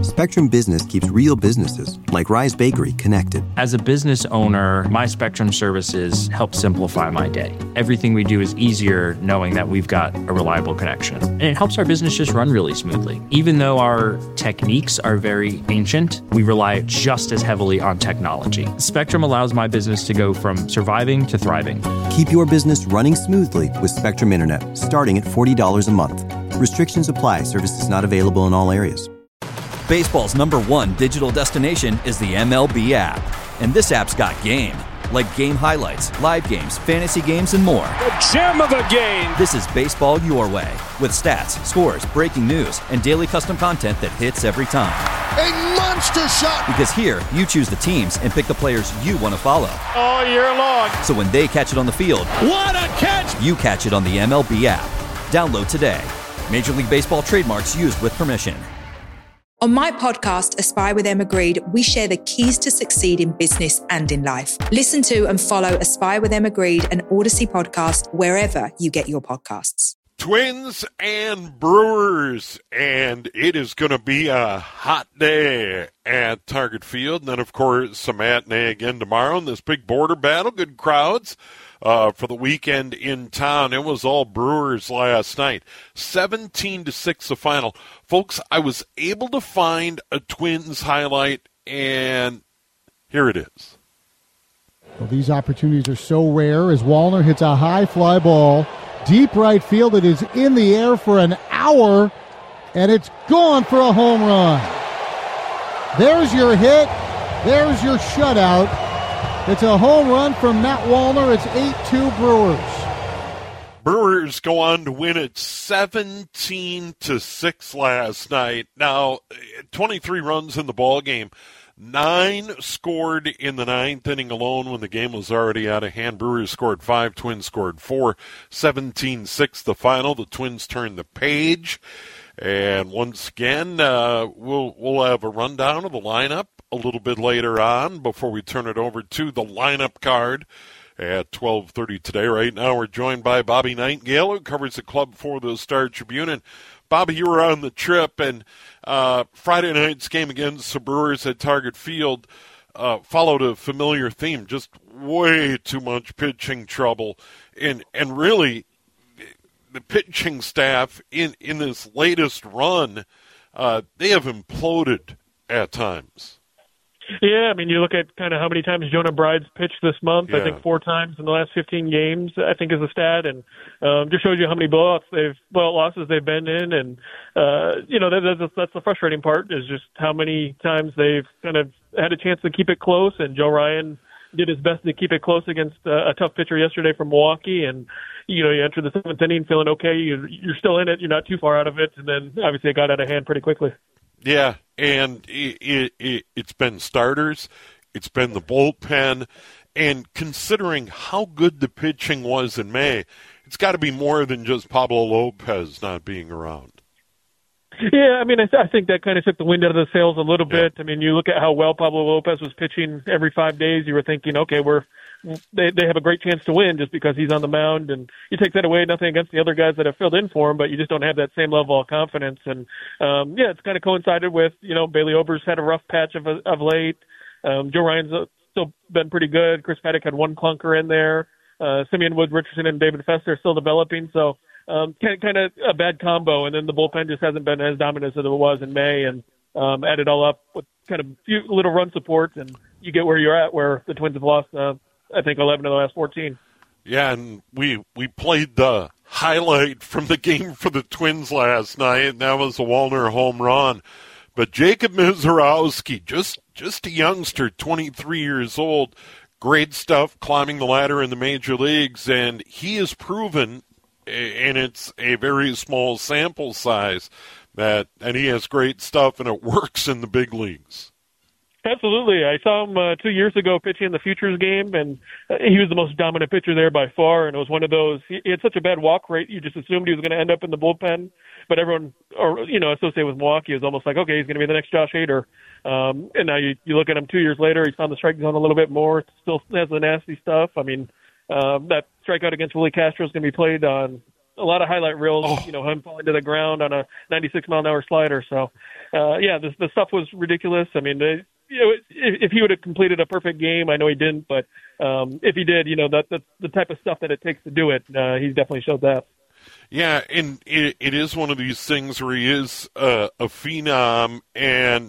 Spectrum Business keeps real businesses, like Rise Bakery, connected. As a business owner, my Spectrum services help simplify my day. Everything we do is easier knowing that we've got a reliable connection. And it helps our business just run really smoothly. Even though our techniques are very ancient, we rely just as heavily on technology. Spectrum allows my business to go from surviving to thriving. Keep your business running smoothly with Spectrum Internet, starting at $40 a month. Restrictions apply. Services not available in all areas. Baseball's #1 digital destination is the MLB app. And this app's got game. Like game highlights, live games, fantasy games, and more. A gem of a game! This is baseball your way. With stats, scores, breaking news, and daily custom content that hits every time. A monster shot! Because here, you choose the teams and pick the players you want to follow. All year long. So when they catch it on the field, what a catch! You catch it on the MLB app. Download today. Major League Baseball trademarks used with permission. On my podcast, Aspire with Emma Grede, we share the keys to succeed in business and in life. Listen to and follow Aspire with Emma Grede, an Odyssey podcast, wherever you get your podcasts. Twins and Brewers, and it is going to be a hot day at Target Field. And then, of course, a matinee again tomorrow in this big border battle. Good crowds for the weekend in town. It was all Brewers last night. 17-6 the final. Folks, I was able to find a Twins highlight, and here it is. Well, these opportunities are so rare as Wallner hits a high fly ball. Deep right field. It is in the air for an hour, and it's gone for a home run. There's your hit. There's your shutout. It's a home run from Matt Wallner. It's 8-2 Brewers. Brewers go on to win it 17-6 last night. Now, 23 runs in the ball game. 9 scored in the ninth inning alone when the game was already out of hand. Brewers scored 5, Twins scored 4. 17-6 the final. The Twins turned the page. And once again, we'll have a rundown of the lineup a little bit later on before we turn it over to the lineup card at 12:30 today. Right now we're joined by Bobby Nightingale, who covers the club for the Star-Tribune. And Bobby, you were on the trip, and Friday night's game against the Brewers at Target Field followed a familiar theme, just way too much pitching trouble. And really, the pitching staff in this latest run, they have imploded at times. Yeah, I mean, you look at kind of how many times Jonah Bride's pitched this month. Yeah. I think 4 times in the last 15 games, I think is a stat, and just shows you how many blowout losses they've been in. And, that's the frustrating part, is just how many times they've kind of had a chance to keep it close. And Joe Ryan did his best to keep it close against a tough pitcher yesterday from Milwaukee. And, you enter the 7th inning feeling okay. You're still in it. You're not too far out of it. And then, obviously, it got out of hand pretty quickly. Yeah, and it's been starters, it's been the bullpen, and considering how good the pitching was in May, it's got to be more than just Pablo Lopez not being around. Yeah, I mean, I think that kind of took the wind out of the sails a little bit. I mean, you look at how well Pablo Lopez was pitching every 5 days, you were thinking, okay, they have a great chance to win just because he's on the mound, and you take that away, nothing against the other guys that have filled in for him, but you just don't have that same level of confidence. And it's kind of coincided with, Bailey Ober's had a rough patch of late. Joe Ryan's still been pretty good. Chris Paddock had 1 clunker in there. Simeon Wood Richardson and David Fester are still developing, so kind of a bad combo. And then the bullpen just hasn't been as dominant as it was in May, and add it all up with kind of few little run support, and you get where you're at, where the Twins have lost I think 11 of the last 14. Yeah, and we played the highlight from the game for the Twins last night, and that was a Wallner home run. But Jacob Misiorowski, just a youngster, 23 years old, great stuff climbing the ladder in the major leagues, and he has proven, and it's a very small sample size, that he has great stuff and it works in the big leagues. Absolutely. I saw him 2 years ago pitching in the Futures game, and he was the most dominant pitcher there by far, and it was one of those, he had such a bad walk rate, you just assumed he was going to end up in the bullpen, but everyone, associated with Milwaukee is almost like, okay, he's going to be the next Josh Hader. And now you look at him 2 years later, he's found the strike zone a little bit more, still has the nasty stuff. I mean, that strikeout against Willie Castro is going to be played on a lot of highlight reels, him falling to the ground on a 96-mile-an-hour slider. So, the stuff was ridiculous. I mean, if he would have completed a perfect game, I know he didn't, but if he did, that's the type of stuff that it takes to do it. He's definitely showed that. Yeah, and it is one of these things where he is a phenom, and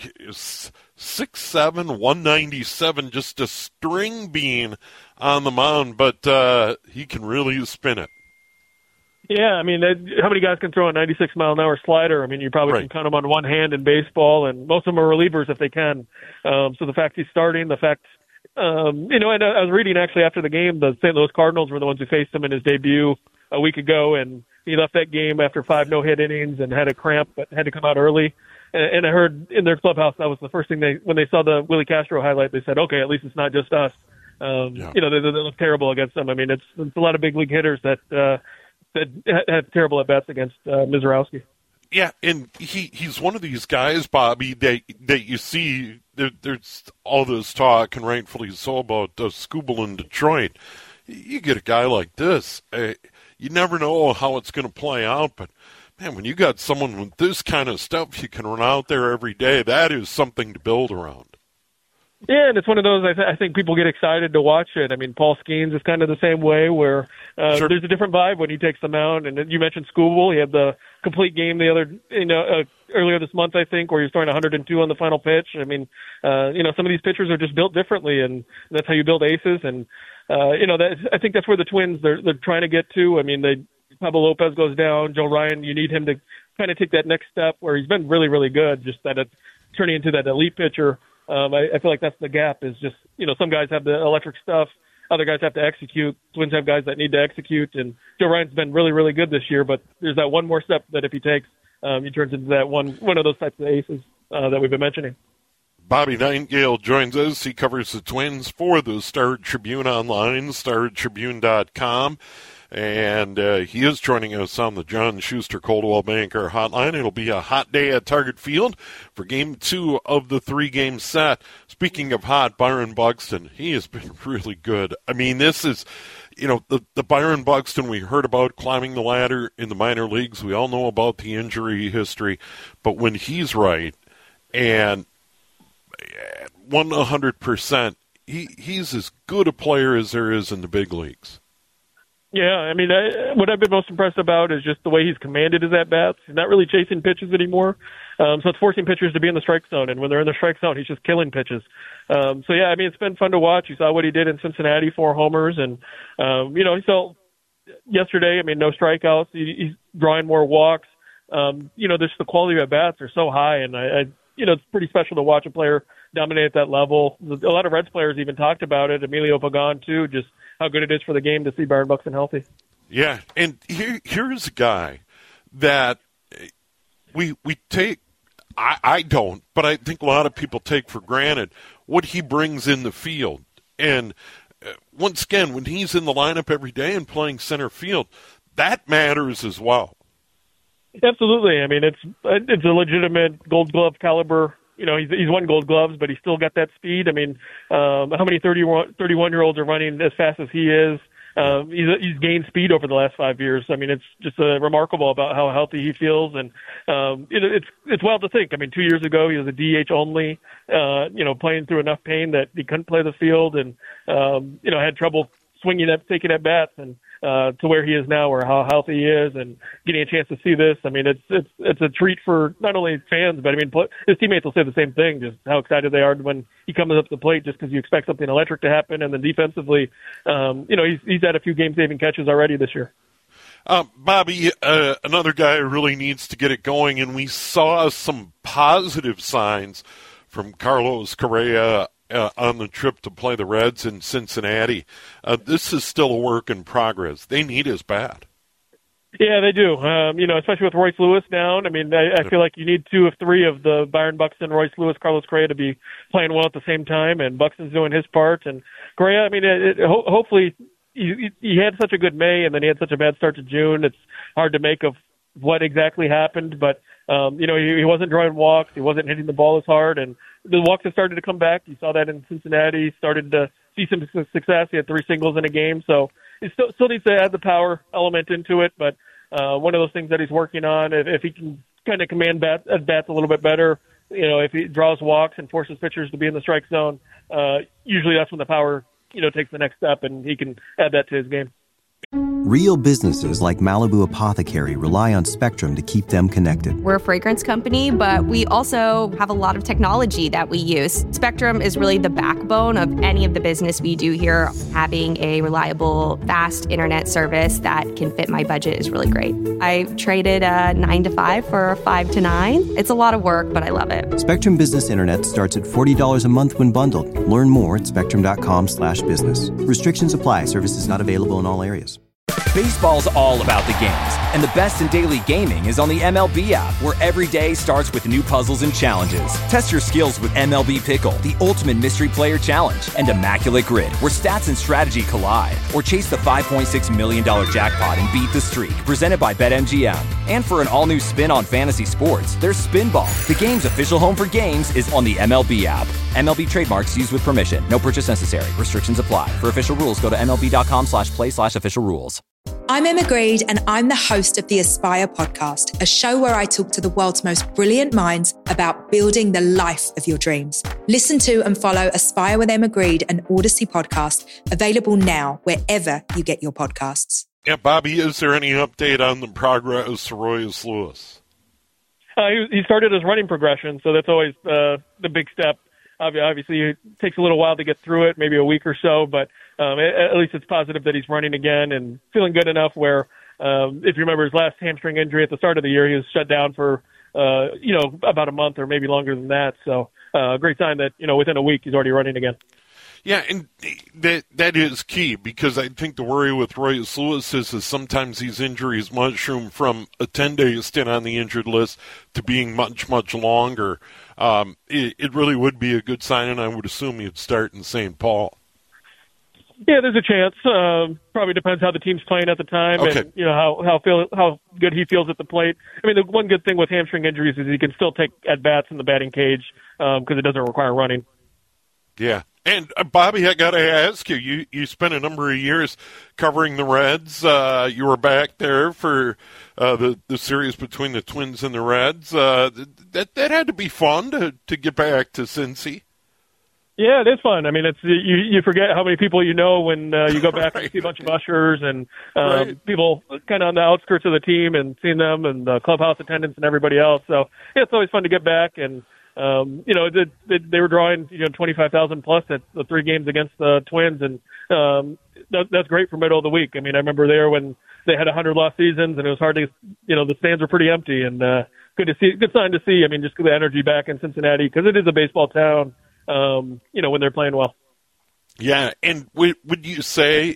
6'7", 197, just a string bean on the mound, but he can really spin it. Yeah, I mean, how many guys can throw a 96-mile-an-hour slider? I mean, you probably can count them on one hand in baseball, and most of them are relievers if they can. So the fact he's starting, the fact, and I was reading actually after the game, the St. Louis Cardinals were the ones who faced him in his debut a week ago, and he left that game after 5 no-hit innings and had a cramp, but had to come out early. And I heard in their clubhouse that was the first thing when they saw the Willie Castro highlight, they said, okay, at least it's not just us. They look terrible against them. I mean, it's a lot of big league hitters that have terrible at-bats against Mizorowski. Yeah, and he's one of these guys, Bobby, that you see, there's all this talk, and rightfully so, about Skubal in Detroit. You get a guy like this, you never know how it's going to play out, but man, when you got someone with this kind of stuff, you can run out there every day. That is something to build around. Yeah, and it's one of those, I think people get excited to watch it. I mean, Paul Skeens is kind of the same way, where there's a different vibe when he takes the mound. And you mentioned Skubal. He had the complete game earlier this month, I think, where he was throwing 102 on the final pitch. I mean, some of these pitchers are just built differently, and that's how you build aces. And, I think that's where the Twins, they're trying to get to. I mean, Pablo Lopez goes down. Joe Ryan, you need him to kind of take that next step where he's been really, really good, just that it's turning into that elite pitcher. I feel like that's the gap, is just, some guys have the electric stuff, other guys have to execute. Twins have guys that need to execute, and Joe Ryan's been really, really good this year, but there's that one more step that if he takes, he turns into that one of those types of aces that we've been mentioning. Bobby Nightingale joins us. He covers the Twins for the Star Tribune Online, startribune.com. And he is joining us on the John Schuster Coldwell Banker Hotline. It'll be a hot day at Target Field for Game 2 of the 3-game set. Speaking of hot, Byron Buxton, he has been really good. I mean, this is, the Byron Buxton we heard about climbing the ladder in the minor leagues. We all know about the injury history. But when he's right, and 100%, he's as good a player as there is in the big leagues. Yeah, I mean, what I've been most impressed about is just the way he's commanded his at-bats. He's not really chasing pitches anymore, so it's forcing pitchers to be in the strike zone, and when they're in the strike zone, he's just killing pitches. It's been fun to watch. You saw what he did in Cincinnati, 4 homers, and, so yesterday, I mean, no strikeouts. He's drawing more walks. Just the quality of at-bats are so high, and it's pretty special to watch a player dominate at that level. A lot of Reds players even talked about it, Emilio Pagan too, just how good it is for the game to see Byron Buxton healthy. Yeah, and here's a guy that we take, I don't, but I think a lot of people take for granted what he brings in the field. And once again, when he's in the lineup every day and playing center field, that matters as well. Absolutely. I mean, it's a legitimate Gold Glove caliber. He's won Gold Gloves, but he's still got that speed. I mean, how many 31-year-olds are running as fast as he is? He's gained speed over the last 5 years. I mean, it's just remarkable about how healthy he feels, and it's wild to think. I mean, 2 years ago he was a DH only, playing through enough pain that he couldn't play the field, and had trouble taking at bats, and to where he is now, or how healthy he is, and getting a chance to see this. I mean, it's a treat for not only fans, but I mean, his teammates will say the same thing, just how excited they are when he comes up to the plate, just because you expect something electric to happen. And then defensively, he's had a few game-saving catches already this year. Bobby, another guy who really needs to get it going, and we saw some positive signs from Carlos Correa on the trip to play the Reds in Cincinnati. This is still a work in progress. They need his bat. Yeah, they do. Especially with Royce Lewis down. I mean, I feel like you need 2 of 3 of the Byron Buxton, Royce Lewis, Carlos Correa to be playing well at the same time, and Buxton's doing his part. And Correa, I mean, hopefully he had such a good May, and then he had such a bad start to June. It's hard to make of what exactly happened, but he wasn't drawing walks, he wasn't hitting the ball as hard, and the walks have started to come back. You saw that in Cincinnati. Started to see some success. He had 3 singles in a game. So, he still needs to add the power element into it, but one of those things that he's working on, if he can kind of command bats a little bit better, if he draws walks and forces pitchers to be in the strike zone, usually that's when the power, takes the next step, and he can add that to his game. Real businesses like Malibu Apothecary rely on Spectrum to keep them connected. We're a fragrance company, but we also have a lot of technology that we use. Spectrum is really the backbone of any of the business we do here. Having a reliable, fast internet service that can fit my budget is really great. I traded a 9 to 5 for a 5 to 9. It's a lot of work, but I love it. Spectrum Business Internet starts at $40 a month when bundled. Learn more at spectrum.com/business. Restrictions apply. Services not available in all areas. Baseball's all about the games, and the best in daily gaming is on the MLB app, where every day starts with new puzzles and challenges. Test your skills with MLB Pickle, the ultimate mystery player challenge, and Immaculate Grid, where stats and strategy collide. Or chase the $5.6 million jackpot and beat the streak, presented by BetMGM. And for an all-new spin on fantasy sports, there's Spinball. The game's official home for games is on the MLB app. MLB trademarks used with permission. No purchase necessary. Restrictions apply. For official rules, go to MLB.com/play/official rules. I'm Emma Greed, and I'm the host of the Aspire podcast, a show where I talk to the world's most brilliant minds about building the life of your dreams. Listen to and follow Aspire with Emma Greed, an Odyssey podcast, available now wherever you get your podcasts. Yeah, Bobby, is there any update on the progress of Royce Lewis? He started his running progression, so that's always the big step. Obviously, it takes a little while to get through it, maybe a week or so, but at least it's positive that he's running again and feeling good enough where, if you remember his last hamstring injury at the start of the year, he was shut down for, about a month or maybe longer than that. So great sign that, within a week he's already running again. Yeah, and that is key, because I think the worry with Royce Lewis is sometimes these injuries mushroom from a 10-day stint on the injured list to being much, much longer. It really would be a good sign, and I would assume he'd start in St. Paul. Yeah, there's a chance. Probably depends how the team's playing at the time, okay. And how good he feels at the plate. I mean, the one good thing with hamstring injuries is he can still take at bats in the batting cage because it doesn't require running. Yeah. And, Bobby, I got to ask you, you spent a number of years covering the Reds. You were back there for the series between the Twins and the Reds. That had to be fun to get back to Cincy. Yeah, it is fun. I mean, it's you forget how many people you know when you go back right. And see a bunch of ushers and right. People kind of on the outskirts of the team and seeing them and the clubhouse attendants and everybody else. So, yeah, it's always fun to get back and – they were drawing 25,000 plus at the 3 games against the Twins, and that's great for middle of the week. I mean, I remember there when they had 100 lost seasons, and it was hard to, the stands were pretty empty, and good sign to see. I mean, just the energy back in Cincinnati because it is a baseball town. When they're playing well. Yeah, and would you say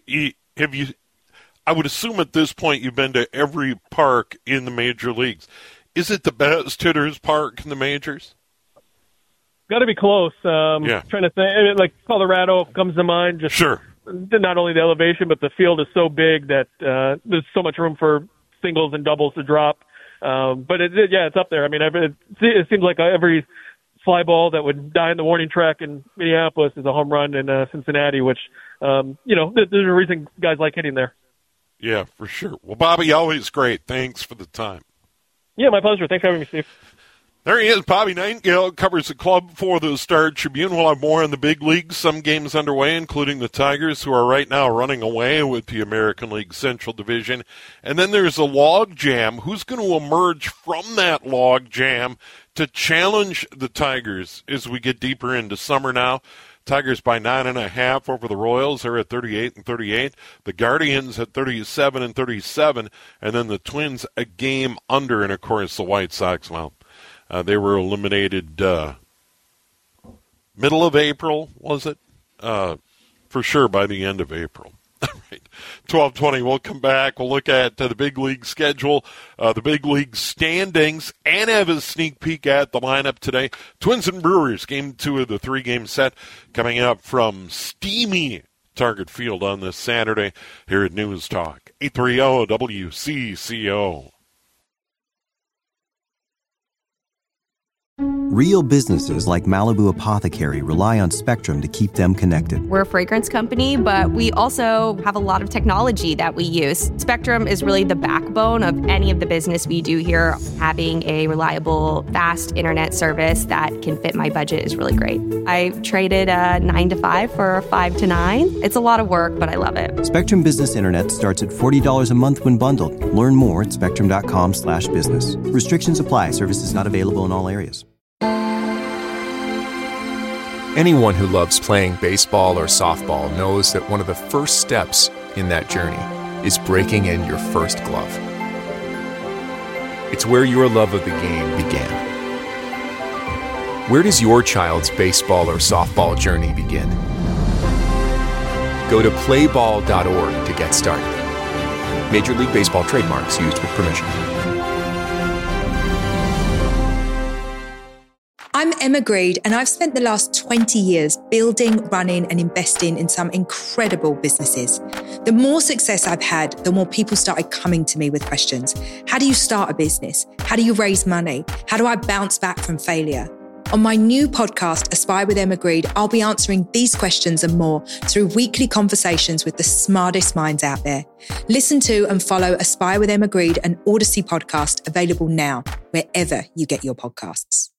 I would assume at this point you've been to every park in the major leagues. Is it the best hitters park in the majors? Got to be close. Trying to think, like Colorado comes to mind. Just sure. Not only the elevation, but the field is so big that there's so much room for singles and doubles to drop. But it's up there. I mean, it seems like every fly ball that would die in the warning track in Minneapolis is a home run in Cincinnati, which there's a reason guys like hitting there. Yeah, for sure. Well, Bobby, always great. Thanks for the time. Yeah, my pleasure. Thanks for having me, Steve. There he is. Bobby Nightingale covers the club for the Star Tribune. We'll have more in the big leagues. Some games underway, including the Tigers, who are right now running away with the American League Central Division. And then there's a log jam. Who's going to emerge from that log jam to challenge the Tigers as we get deeper into summer now? Tigers by 9.5 over the Royals. They're at 38-38. The Guardians at 37-37. And then the Twins a game under. And, of course, the White Sox, well, they were eliminated middle of April, was it? For sure by the end of April. Right. 12:20, we'll come back. We'll look at the big league schedule, the big league standings, and have a sneak peek at the lineup today. Twins and Brewers, game 2 of the 3-game set, coming up from steamy Target Field on this Saturday here at News Talk 830 WCCO. Real businesses like Malibu Apothecary rely on Spectrum to keep them connected. We're a fragrance company, but we also have a lot of technology that we use. Spectrum is really the backbone of any of the business we do here. Having a reliable, fast internet service that can fit my budget is really great. I traded a 9 to 5 for a 5 to 9. It's a lot of work, but I love it. Spectrum Business Internet starts at $40 a month when bundled. Learn more at spectrum.com/business. Restrictions apply. Services not available in all areas. Anyone who loves playing baseball or softball knows that one of the first steps in that journey is breaking in your first glove. It's where your love of the game began. Where does your child's baseball or softball journey begin? Go to playball.org to get started. Major League Baseball trademarks used with permission. I'm Emma Greed, and I've spent the last 20 years building, running, and investing in some incredible businesses. The more success I've had, the more people started coming to me with questions. How do you start a business? How do you raise money? How do I bounce back from failure? On my new podcast, Aspire with Emma Greed, I'll be answering these questions and more through weekly conversations with the smartest minds out there. Listen to and follow Aspire with Emma Greed, an Odyssey podcast available now, wherever you get your podcasts.